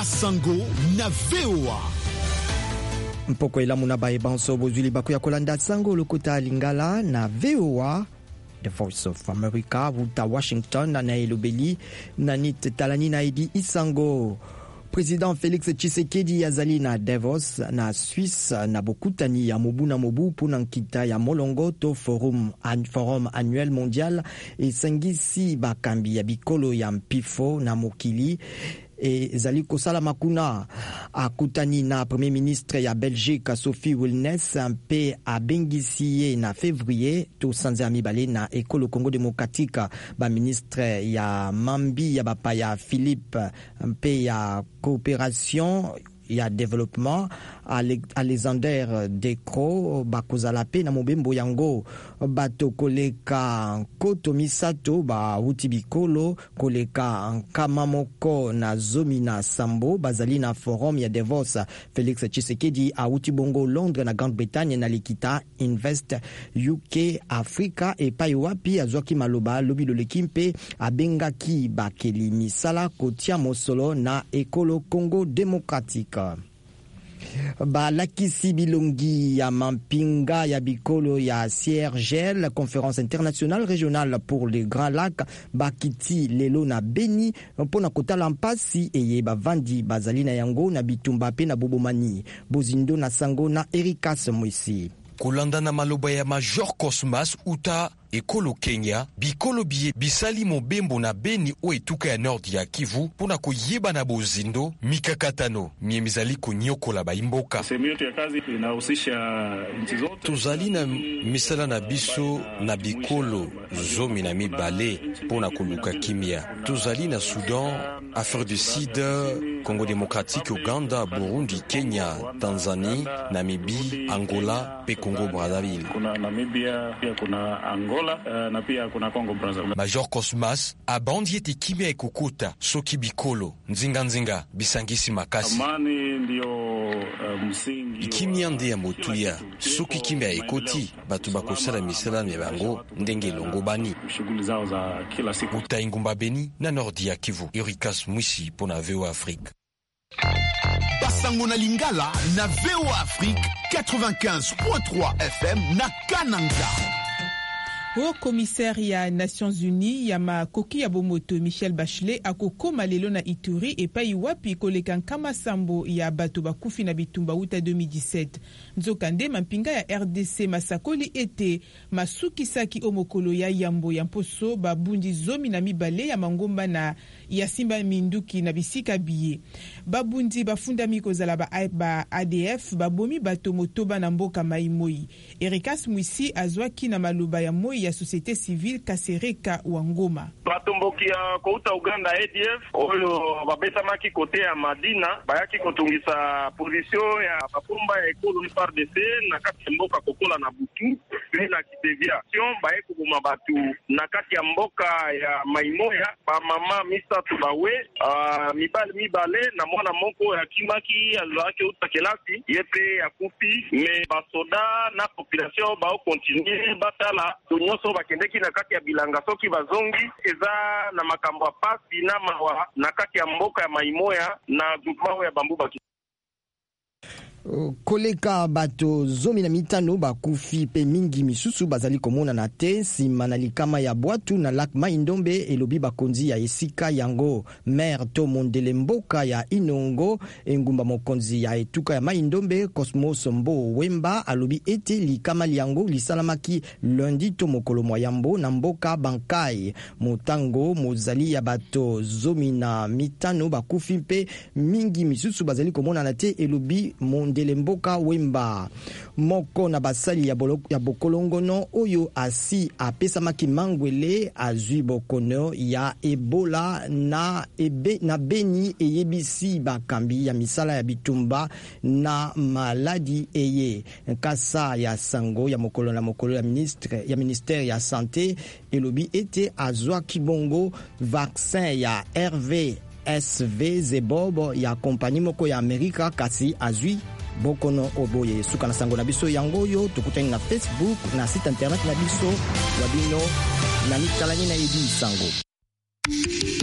Basango na VOA. Mpoko elamu na baebanso bozuli baku ya kolanda sango lokota lingala na VOA, The Voice of America, wuta Washington na elobeli na nit talani na edi isango. Président Félix Tshisekedi azali na Davos na Suisse na bokutani ya mobu na mobu pona nkita ya molongo to forum annuel mondial esangisi bakambi ya bikolo ya mpifo na mokili ezali kosala makuna. Akutani na premier ministre ya Belgique Sophie Wilnes mpe abengisi ye na février to sanze ya mibale na ekolo Congo démocratique ba ministre ya mambi ya bapaya Philippe mpe ya coopération ya développement Alexander Decro bakozala pe na mobembo yango bato koleka nkoto misato ba uti bikolo koleka nkama moko na zomi na sambo bazali na forum ya Davos. Félix Tshisekedi auti bongo Londres na Grande-Bretagne na likita Invest UK Africa epai wapi azwaki maloba lobi loleki mpe abengaki bakeli misala kotia mosolo na ekolo Congo démocratique. Balakisi bilongi ya mampinga ya bikolo ya CIRGL, conférence internationale régionale pour les Grands Lacs, bakiti lelo na Beni mpona kotala mpasi eye bavandi bazali na yango na bitumba pe na bobomani bozindo na sango na Erikas Mwisi. Kolanda na maloba ya Major Cosmas uta ekolo Kenya, bikolo biye bisali mobembo na Beni o etuka ya Nord ya Kivu pona koyeba na bozindo mikakatano miemizali konyokola baimboka. Sehemu yetu ya kazi inahusisha nchi zote. Tozali na misala na biso na bikolo zomi na mibale pona koluka kimia. Tozali na Sudan, Afrique du Sud, Congo démocratique, Uganda, Burundi, Kenya, Tanzania, Namibia, Angola pe Congo Brazzaville. Kuna Namibia, pia kuna Angola na pia kuna Congo Brazzaville. Major Cosmas abandi ete kimia ekokota soki bikolo nzinga bisangisi makasi. Amani ndio msingi. Kimia nde ya motuya soki kimia ekoti batu bakosala misala ya bango ndenge longo bani. Shughuli zao za kila siku. Uta Ingumba Beni na Nord ya Kivu. Erikas Mwisi pona VOA Afrique. Basango na Lingala na VOA Afrique 95.3 FM na Kananga. Au commissaire ya Nations Unies ya makoki ya bomoto Michel Bachelet akokoma lelo na Ituri epai wapi koleka nkama sambo ya bato bakufi na bitumba uta 2017. Nzokande mampinga ya RDC masakoli ete masukisaki omokolo ya yambo ya mposo babundi zomi na mibale ya mangomba na ya simba minduki na bisika biye. Babundi bafundami kozala ba ADF babomi bato motoba na mboka maimoi. Erikas Mwisi azwaki na maluba ya moi ya société civile Kasereka Wangoma. Batomboki ya kouta Uganda ADF oyo babesamaki kote ya Madina bayaki kotungisa position ya bapomba ya ekolo FARDC na kati ya mboka kokola na butu ni na kideviation baye kubuma batu na kati ya mboka ya Maimoya ba mama misatu bawe mibale na mwana moko ya kimaki azaki utakelasi yepe ya kufi me basoda na population bao continuer batala so bakendeki na kati ya bilanga soki bazongi eza na makambo ya pasi na mawa na kati ya mboka ya Maimoya na groupement ya Bambuba. Koleka bato zomi na mitano bakufi pe mingi misusu bazali komona na te sima na likama ya Bwatu na Lac Maindombe elobi bakonzi ya esika yango. Maire to mondele mboka ya Inongo engumba mokonzi ya etuka ya Maindombe Cosmos Mbo Wemba alobi ete likama liango lisalamaki lundi to mokolo moyambo na mboka Bankai. Motango mozali ya bato zomi na mitano bakufi pe mingi misusu bazali komona na te elobi ndele mboka Wemba. Moko na basali ya bokolongono oyo asi apesamaki mangwele azwi bokono ya Ebola na Beni eyebisi bakambi ya misala ya bitumba na maladi eye. Kasa ya sango ya mokolo na mokolo ya ministère ya santé elobi ete azwa kibongo vaccin ya RVSV Zebobo ya kompani moko ya Amerika kasi azwi bokono oboye. Suka na sango na biso yango yo tukutani na Facebook na site internet na biso wabino na mitalani na edi sango.